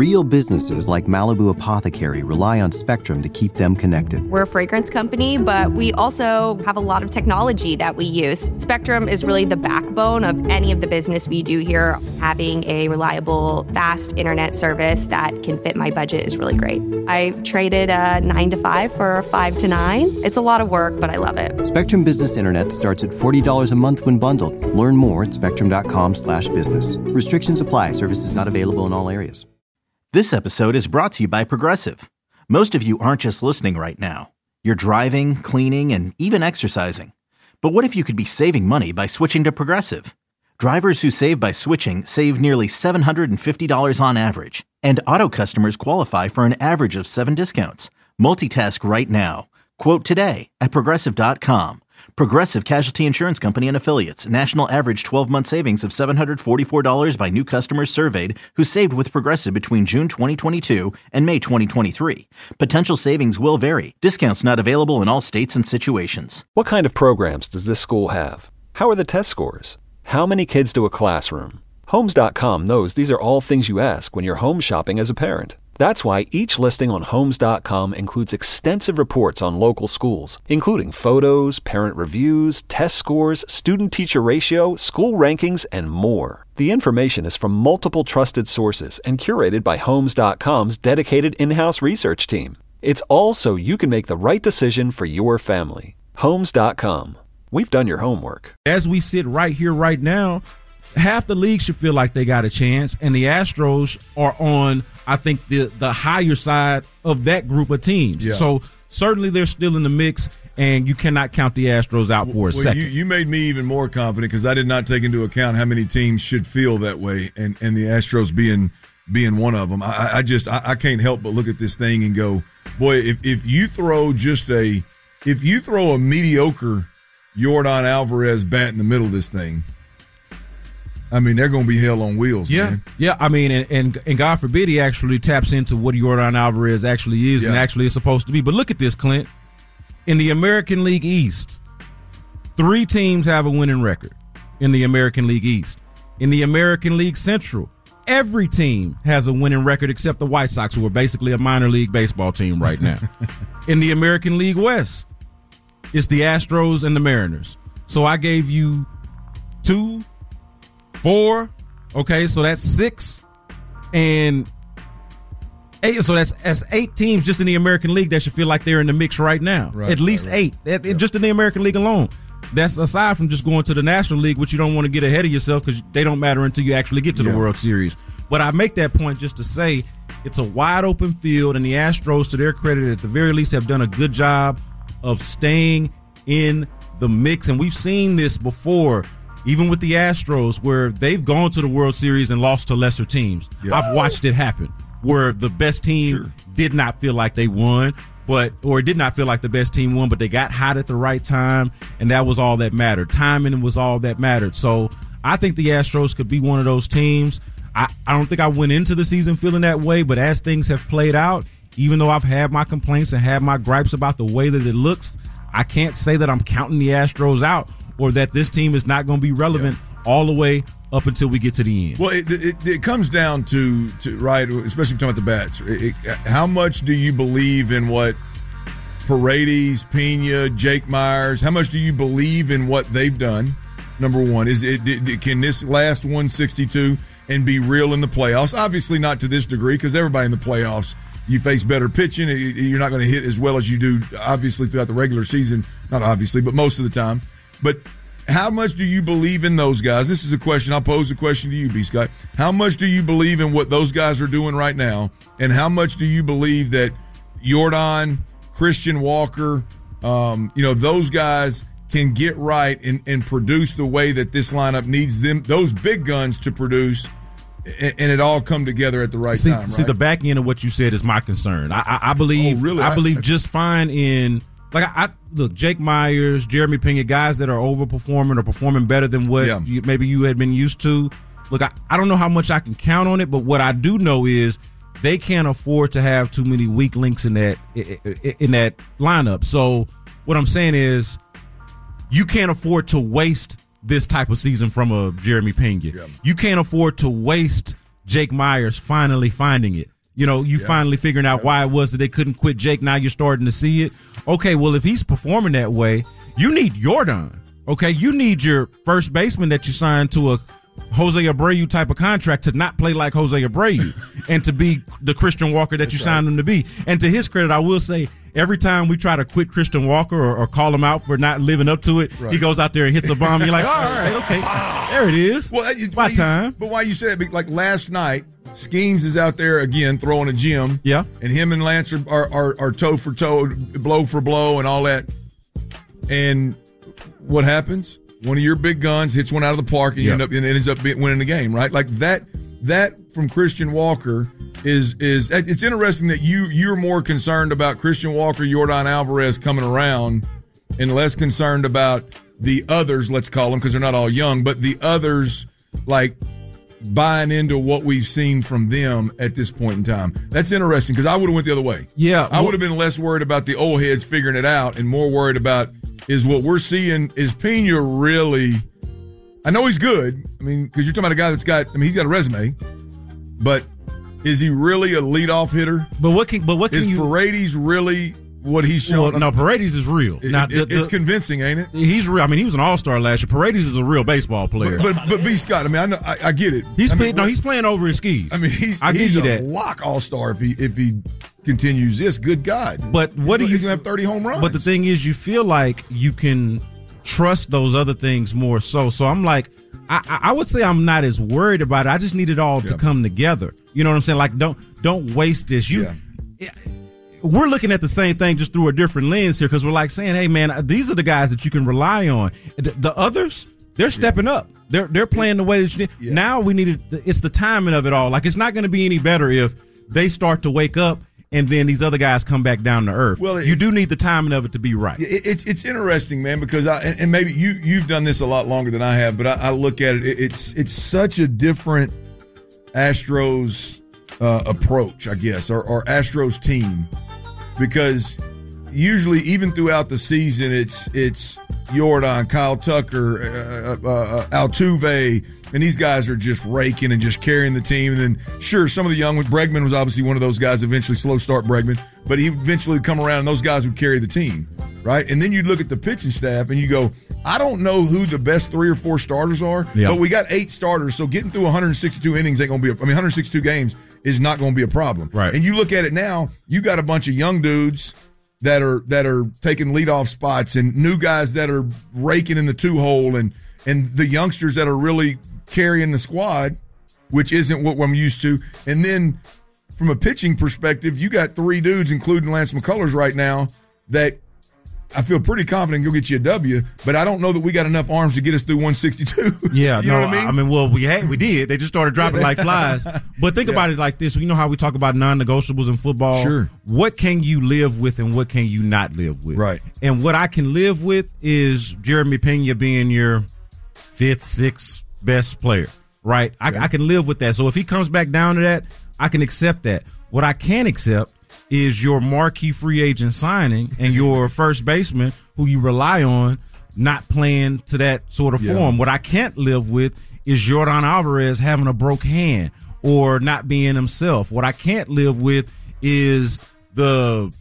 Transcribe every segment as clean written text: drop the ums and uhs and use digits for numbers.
Real businesses like Malibu Apothecary rely on Spectrum to keep them connected. We're a fragrance company, but we also have a lot of technology that we use. Spectrum is really the backbone of any of the business we do here. Having a reliable, fast internet service that can fit my budget is really great. I traded a 9 to 5 for a 5 to 9. It's a lot of work, but I love it. Spectrum Business Internet starts at $40 a month when bundled. Learn more at spectrum.com/business. Restrictions apply. Services not available in all areas. This episode is brought to you by Progressive. Most of you aren't just listening right now. You're driving, cleaning, and even exercising. But what if you could be saving money by switching to Progressive? Drivers who save by switching save nearly $750 on average. And auto customers qualify for an average of 7 discounts. Multitask right now. Quote today at Progressive.com. Progressive Casualty Insurance Company and Affiliates. National average 12-month savings of $744 by new customers surveyed who saved with Progressive between June 2022 and May 2023. Potential savings will vary. Discounts not available in all states and situations. What kind of programs does this school have? How are the test scores? How many kids do a classroom? Homes.com knows these are all things you ask when you're home shopping as a parent. That's why each listing on Homes.com includes extensive reports on local schools, including photos, parent reviews, test scores, student-teacher ratio, school rankings, and more. The information is from multiple trusted sources and curated by Homes.com's dedicated in-house research team. It's all so you can make the right decision for your family. Homes.com. We've done your homework. As we sit right here, right now, half the league should feel like they got a chance, and the Astros are on, I think, the higher side of that group of teams. Yeah. So certainly they're still in the mix, and you cannot count the Astros out for a second. You made me even more confident because I did not take into account how many teams should feel that way, and the Astros being one of them. I can't help but look at this thing and go, boy, if you throw a mediocre Yordan Alvarez bat in the middle of this thing, I mean, they're going to be hell on wheels, man. Yeah, I mean, and God forbid he actually taps into what Yordan Alvarez actually is and actually is supposed to be. But look at this, Clint. In the American League East, 3 teams have a winning record in the American League East. In the American League Central, every team has a winning record except the White Sox, who are basically a minor league baseball team right now. In the American League West, it's the Astros and the Mariners. So I gave you 2, 4, okay, so that's 6 and 8. So that's 8 teams just in the American League that should feel like they're in the mix right now. At least 8, just in the American League alone. That's aside from just going to the National League, which you don't want to get ahead of yourself because they don't matter until you actually get to the World Series. But I make that point just to say it's a wide open field, and the Astros, to their credit, at the very least, have done a good job of staying in the mix. And we've seen this before, even with the Astros, where they've gone to the World Series and lost to lesser teams. I've watched it happen, where the best team did not feel like they won, or did not feel like the best team won, but they got hot at the right time, and that was all that mattered. Timing was all that mattered. So I think the Astros could be one of those teams. I don't think I went into the season feeling that way, but as things have played out, even though I've had my complaints and had my gripes about the way that it looks, I can't say that I'm counting the Astros out or that this team is not going to be relevant all the way up until we get to the end. Well, it comes down to right, especially if you're talking about the bats. How much do you believe in what Paredes, Pena, Jake Myers, how much do you believe in what they've done? Number one, can this last 162 and be real in the playoffs? Obviously not to this degree, because everybody in the playoffs, you face better pitching. You're not going to hit as well as you do, obviously, throughout the regular season. Not obviously, but most of the time. But how much do you believe in those guys? This is a question. I'll pose a question to you, B. Scott. How much do you believe in what those guys are doing right now? And how much do you believe that Yordan, Christian Walker, those guys can get right and produce the way that this lineup needs them, those big guns to produce, and it all come together at the right time, right? See, the back end of what you said is my concern. I believe I believe just fine in – look, Jake Myers, Jeremy Pena, guys that are overperforming or performing better than what maybe you had been used to. Look, I don't know how much I can count on it, but what I do know is they can't afford to have too many weak links in that lineup. So what I'm saying is you can't afford to waste this type of season from a Jeremy Pena. Yeah. You can't afford to waste Jake Myers finally finding it. You finally figuring out why it was that they couldn't quit Jake. Now you're starting to see it. Okay, well, if he's performing that way, you need Jordan. Okay, you need your first baseman that you signed to a Jose Abreu type of contract to not play like Jose Abreu and to be the Christian Walker that you signed him to be. And to his credit, I will say, every time we try to quit Christian Walker or call him out for not living up to it, he goes out there and hits a bomb. You're like, all right, okay, there it is. Well, my time. But why you said it, like last night, Skeens is out there again throwing a gym. Yeah. And him and Lance are toe for toe, blow for blow, and all that. And what happens? One of your big guns hits one out of the park, and you ends up winning the game, right? Like that from Christian Walker is it's interesting that you're more concerned about Christian Walker, Yordan Alvarez coming around, and less concerned about the others. Let's call them, because they're not all young, but the others like buying into what we've seen from them at this point in time. That's interesting, because I would have went the other way. Yeah, I would have been less worried about the old heads figuring it out and more worried about is what we're seeing. Is Pena really? I know he's good. I mean, because you're talking about a guy that's got. I mean, he's got a resume, but is he really a leadoff hitter? But what can Paredes really what he's showing? Well, no, Paredes is real. It's convincing, ain't it? He's real. I mean, he was an all-star last year. Paredes is a real baseball player. But B. Scott, I mean, I get it. He's playing over his skis. I mean, he's a lock all-star if he continues this. Good God! But he's gonna have 30 home runs. But the thing is, you feel like you can trust those other things more so. So I'm like, I would say I'm not as worried about it. I just need it all to come together. You know what I'm saying? Like, don't waste this. We're looking at the same thing just through a different lens here, because we're like saying, hey man, these are the guys that you can rely on. The others, they're stepping up. They're playing the way that you need. Now we need it. It's the timing of it all. Like, it's not going to be any better if they start to wake up and then these other guys come back down to earth. Well, you do need the timing of it to be right. It's interesting, man, because and maybe you've done this a lot longer than I have, but I look at it. It's such a different Astros approach, I guess, or Astros team, because usually even throughout the season it's Jordan, Kyle Tucker, Altuve. And these guys are just raking and just carrying the team. And then, sure, some of the young ones, Bregman was obviously one of those guys, eventually slow start Bregman, but he eventually would come around and those guys would carry the team, right? And then you look at the pitching staff and you go, I don't know who the best 3 or 4 starters are, but we got 8 starters, so getting through 162 innings ain't going to be 162 games is not going to be a problem. Right. And you look at it now, you got a bunch of young dudes that are taking leadoff spots and new guys that are raking in the 2-hole and the youngsters that are really carrying the squad, which isn't what I'm used to. And then from a pitching perspective, you got 3 dudes, including Lance McCullers right now, that I feel pretty confident go get you a W, but I don't know that we got enough arms to get us through 162. Yeah, you know what I mean? Well, we did. They just started dropping like flies. But think about it like this. You know how we talk about non-negotiables in football? Sure. What can you live with and what can you not live with? Right. And what I can live with is Jeremy Pena being your 5th, 6th best player, right? I can live with that. So if he comes back down to that, I can accept that. What I can't accept is your marquee free agent signing and your first baseman who you rely on not playing to that sort of form. What I can't live with is Yordan Alvarez having a broke hand or not being himself. What I can't live with is the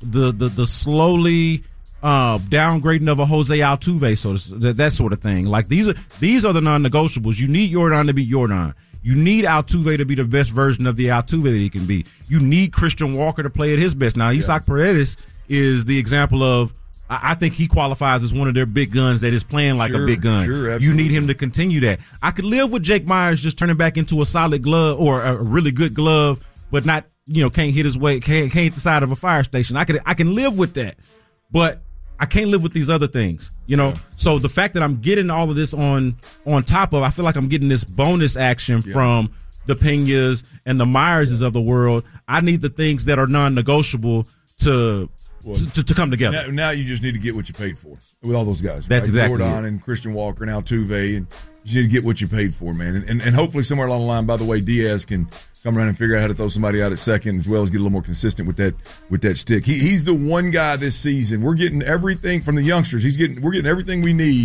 slowly downgrading of a Jose Altuve, so that sort of thing. Like these are the non-negotiables. You need Yordan to be Yordan. You need Altuve to be the best version of the Altuve that he can be. You need Christian Walker to play at his best. Now, Isaac Paredes is the example of, I think he qualifies as one of their big guns that is playing like a big gun. Sure, you need him to continue that. I could live with Jake Myers just turning back into a solid glove or a really good glove, but not, can't hit his way, can't hit the side of a fire station. I can live with that, but I can't live with these other things, So the fact that I'm getting all of this on top of, I feel like I'm getting this bonus action from the Peñas and the Myerses of the world. I need the things that are non-negotiable to come together. Now you just need to get what you paid for with all those guys. That's exactly Jordan and Christian Walker and Altuve, and you need to get what you paid for, man. And hopefully somewhere along the line, by the way, Diaz can come around and figure out how to throw somebody out at second, as well as get a little more consistent with that stick. He's the one guy this season. We're getting everything from the youngsters. We're getting everything we need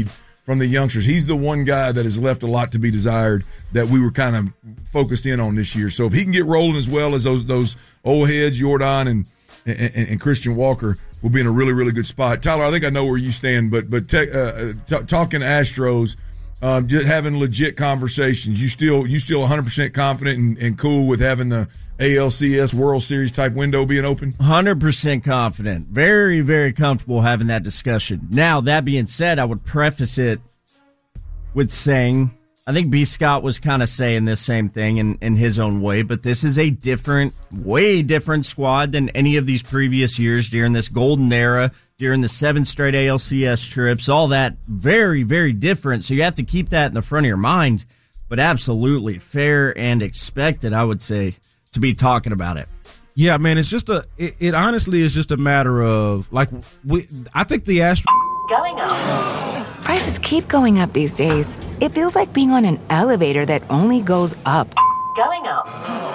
from the youngsters. He's the one guy that has left a lot to be desired that we were kind of focused in on this year. So if he can get rolling as well as those old heads, Jordan and Christian Walker, we'll be in a really, really good spot. Tyler, I think I know where you stand, but talking Astros, just having legit conversations, you still 100% confident and cool with having the ALCS World Series type window being open? 100% confident. Very, very comfortable having that discussion. Now, that being said, I would preface it with saying, I think B. Scott was kind of saying this same thing in his own way, but this is a way different squad than any of these previous years during this golden era, during the 7 straight ALCS trips, all that. Very, very different. So you have to keep that in the front of your mind, but absolutely fair and expected, I would say, to be talking about it. Yeah, man, it's just it honestly is just a matter of, like, I think the Astros going up. Prices keep going up these days. It feels like being on an elevator that only goes up. Going up.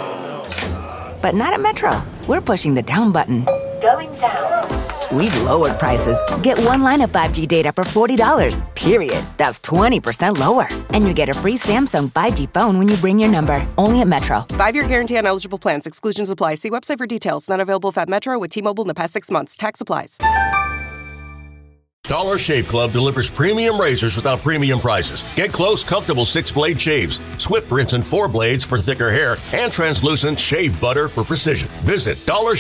But not at Metro. We're pushing the down button. Going down. We've lowered prices. Get one line of 5G data for $40, period. That's 20% lower. And you get a free Samsung 5G phone when you bring your number. Only at Metro. 5-year guarantee on eligible plans. Exclusions apply. See website for details. Not available at Metro with T-Mobile in the past 6 months. Tax applies. Dollar Shave Club delivers premium razors without premium prices. Get close, comfortable 6-blade shaves, swift rinse and 4 blades for thicker hair, and translucent shave butter for precision. Visit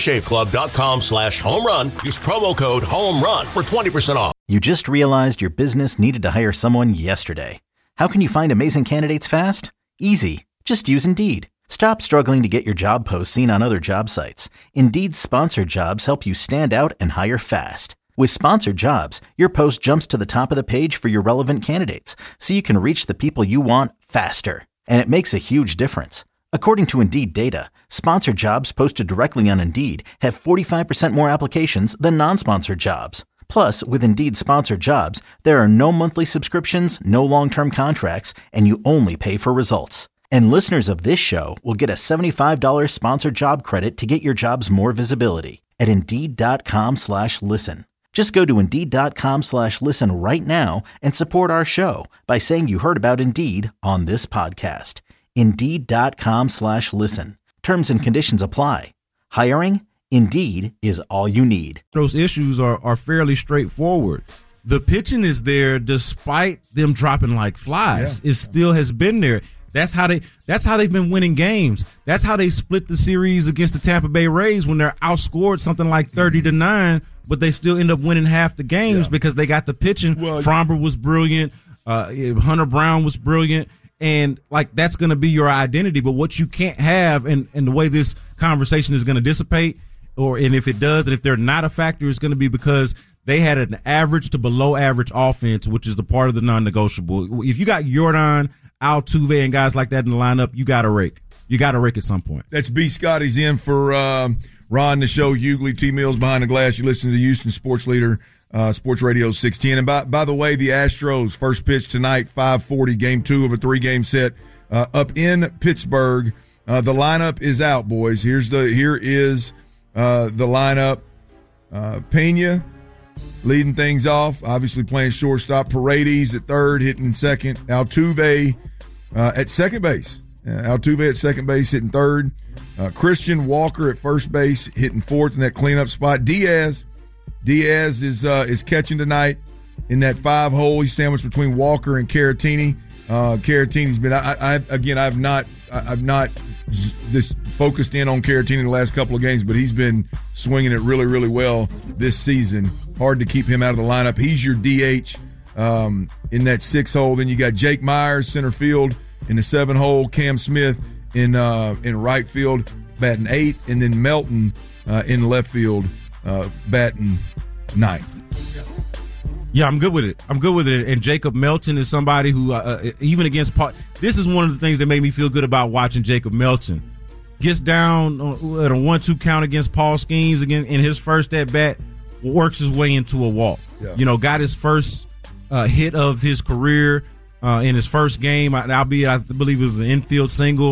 dollarshaveclub.com/homerun. Use promo code HOMERUN for 20% off. You just realized your business needed to hire someone yesterday. How can you find amazing candidates fast? Easy. Just use Indeed. Stop struggling to get your job posts seen on other job sites. Indeed's sponsored jobs help you stand out and hire fast. With sponsored jobs, your post jumps to the top of the page for your relevant candidates, so you can reach the people you want faster. And it makes a huge difference. According to Indeed data, sponsored jobs posted directly on Indeed have 45% more applications than non-sponsored jobs. Plus, with Indeed sponsored jobs, there are no monthly subscriptions, no long-term contracts, and you only pay for results. And listeners of this show will get a $75 sponsored job credit to get your jobs more visibility at Indeed.com/listen. Just go to Indeed.com/listen right now and support our show by saying you heard about Indeed on this podcast. Indeed.com/listen. Terms and conditions apply. Hiring? Indeed is all you need. Those issues are fairly straightforward. The pitching is there despite them dropping like flies. Yeah. It still has been there. That's how they've been winning games. That's how they split the series against the Tampa Bay Rays when they're outscored something like 30-9. But they still end up winning half the games because they got the pitching. Well, Fromber was brilliant. Hunter Brown was brilliant. And, like, that's going to be your identity. But what you can't have, and the way this conversation is going to dissipate, and if it does, and if they're not a factor, it's going to be because they had an average to below average offense, which is the part of the non-negotiable. If you got Jordan, Altuve, and guys like that in the lineup, you got to rake. You got to rake at some point. That's B. Scott. He's in for Ron, the show, Hughley, T. Mills behind the glass. You listen to the Houston Sports Leader, Sports Radio 610. And by the way, the Astros first pitch tonight, 5:40, game 2 of a 3-game set up in Pittsburgh. The lineup is out, boys. Here is the lineup. Pena leading things off, obviously playing shortstop. Paredes at third, hitting second. Altuve at second base. Altuve at second base, hitting third. Christian Walker at first base, hitting fourth in that cleanup spot. Diaz is catching tonight in that 5-hole. He's sandwiched between Walker and Caratini. Caratini's been. I've not just focused in on Caratini the last couple of games, but he's been swinging it really, really well this season. Hard to keep him out of the lineup. He's your DH in that 6-hole. Then you got Jake Myers, center field, in the 7-hole. Cam Smith in right field, batting 8th, and then Melton in left field, batting 9th. Yeah, I'm good with it. And Jacob Melton is somebody who, even against Paul, this is one of the things that made me feel good about watching Jacob Melton. Gets down at a 1-2 count against Paul Skeens in his first at bat, works his way into a walk. Yeah. Got his first hit of his career in his first game, albeit I believe it was an infield single.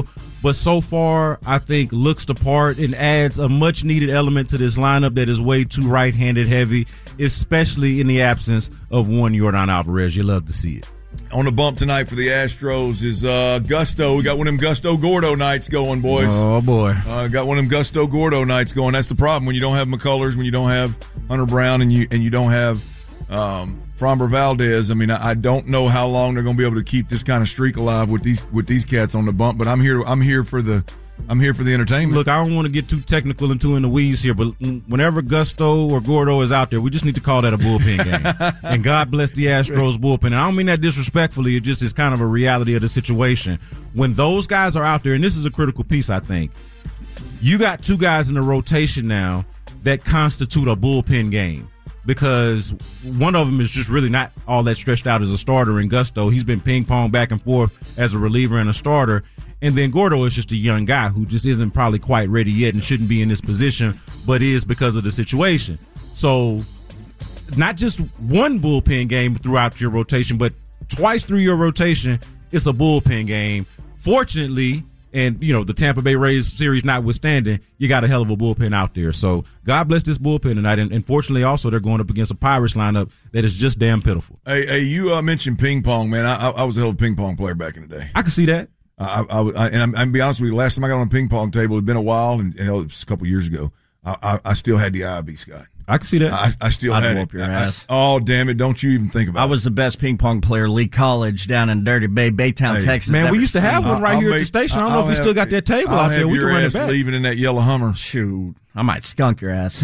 but so far I think looks the part and adds a much needed element to this lineup that is way too right-handed heavy, especially in the absence of one Yordan Alvarez. You love to see it. On the bump tonight for the Astros is Gusto. We got one of them Gusto Gordo nights going, boys. Oh, boy. Got one of them Gusto Gordo nights going. That's the problem when you don't have McCullers, when you don't have Hunter Brown, and you don't have Framber Valdez. I mean, I don't know how long they're going to be able to keep this kind of streak alive with these cats on the bump. But I'm here for the entertainment. Look, I don't want to get too technical and too in the weeds here, but whenever Gusto or Gordo is out there, we just need to call that a bullpen game. And God bless the Astros bullpen. And I don't mean that disrespectfully. It just is kind of a reality of the situation. When those guys are out there, and this is a critical piece, I think, you got two guys in the rotation now that constitute a bullpen game. Because one of them is just really not all that stretched out as a starter in Gusto. He's been ping-pong back and forth as a reliever and a starter. And then Gordo is just a young guy who just isn't probably quite ready yet and shouldn't be in this position, but is because of the situation. So not just one bullpen game throughout your rotation, but twice through your rotation, it's a bullpen game. Fortunately, and, the Tampa Bay Rays series notwithstanding, you got a hell of a bullpen out there. So God bless this bullpen tonight. And fortunately, also, they're going up against a Pirates lineup that is just damn pitiful. Hey, you mentioned ping pong, man. I was a hell of a ping pong player back in the day. I can see that. And I'm going to be honest with you, last time I got on a ping pong table, it had been a while, and it was a couple years ago. I still had the IB, Scott. I can see that. I still I'd had whoop it. your ass. Oh, damn it. Don't you even think about it. I was the best ping pong player, Lee College, down in Dirty Bay, Baytown, Texas. Man, we used to have one right here at the station. I don't know if we still got that table out there. We can run it back. Leaving in that yellow Hummer. Shoot. I might skunk your ass.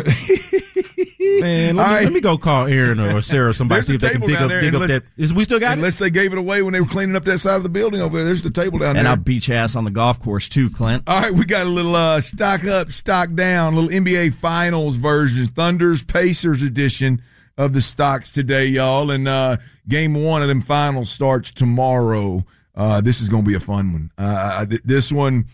Man, let me go call Aaron or Sarah or somebody, see if they can dig up that. We still got it? Unless they gave it away when they were cleaning up that side of the building over there. There's the table down there. And I'll beat your ass on the golf course too, Clint. All right, we got a little stock up, stock down, a little NBA Finals version, Thunder's Pacers edition of the stocks today, y'all. And game one of them finals starts tomorrow. This is going to be a fun one. This one,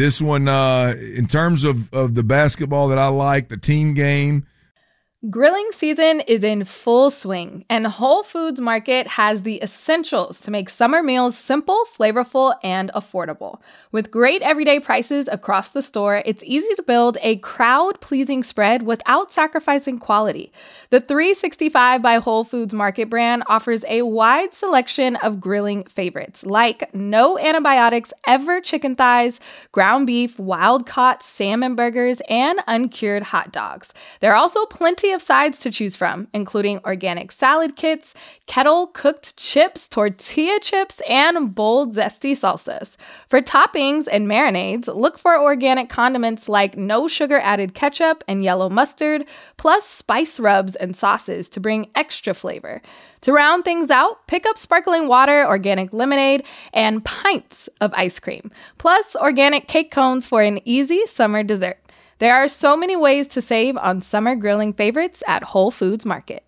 in terms of the basketball that I like, the team game. Grilling season is in full swing, and Whole Foods Market has the essentials to make summer meals simple, flavorful, and affordable. With great everyday prices across the store, it's easy to build a crowd-pleasing spread without sacrificing quality. The 365 by Whole Foods Market brand offers a wide selection of grilling favorites, like no antibiotics ever chicken thighs, ground beef, wild-caught salmon burgers, and uncured hot dogs. There are also plenty of sides to choose from, including organic salad kits, kettle-cooked chips, tortilla chips, and bold, zesty salsas. For toppings and marinades, look for organic condiments like no sugar-added ketchup and yellow mustard, plus spice rubs and sauces to bring extra flavor. To round things out, pick up sparkling water, organic lemonade, and pints of ice cream, plus organic cake cones for an easy summer dessert. There are so many ways to save on summer grilling favorites at Whole Foods Market.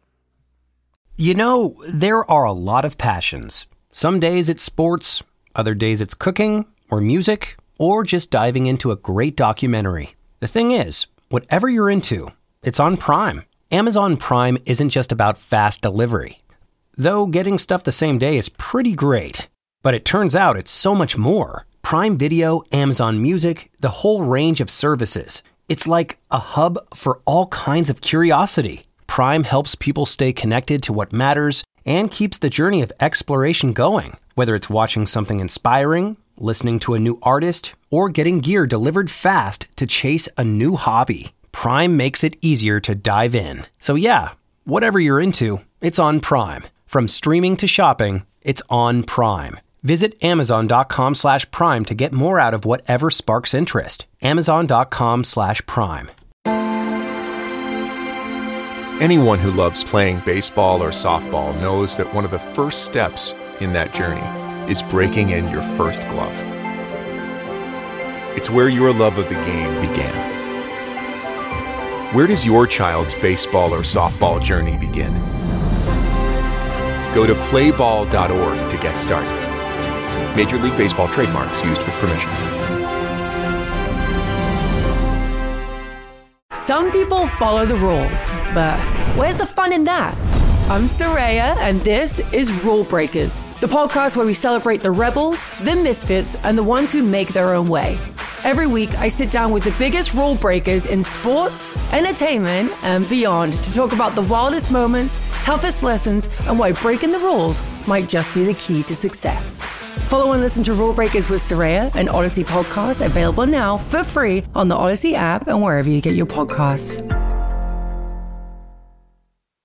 There are a lot of passions. Some days it's sports, other days it's cooking, or music, or just diving into a great documentary. The thing is, whatever you're into, it's on Prime. Amazon Prime isn't just about fast delivery. Though getting stuff the same day is pretty great. But it turns out it's so much more. Prime Video, Amazon Music, the whole range of services. It's like a hub for all kinds of curiosity. Prime helps people stay connected to what matters and keeps the journey of exploration going. Whether it's watching something inspiring, listening to a new artist, or getting gear delivered fast to chase a new hobby, Prime makes it easier to dive in. So yeah, whatever you're into, it's on Prime. From streaming to shopping, it's on Prime. Visit Amazon.com/Prime to get more out of whatever sparks interest. Amazon.com/Prime. Anyone who loves playing baseball or softball knows that one of the first steps in that journey is breaking in your first glove. It's where your love of the game began. Where does your child's baseball or softball journey begin? Go to playball.org to get started. Major League Baseball trademarks used with permission. Some people follow the rules, but where's the fun in that? I'm Soraya, and this is Rule Breakers, the podcast where we celebrate the rebels, the misfits, and the ones who make their own way. Every week, I sit down with the biggest rule breakers in sports, entertainment, and beyond to talk about the wildest moments, toughest lessons, and why breaking the rules might just be the key to success. Follow and listen to Rule Breakers with Soraya, an Odyssey podcast available now for free on the Odyssey app and wherever you get your podcasts.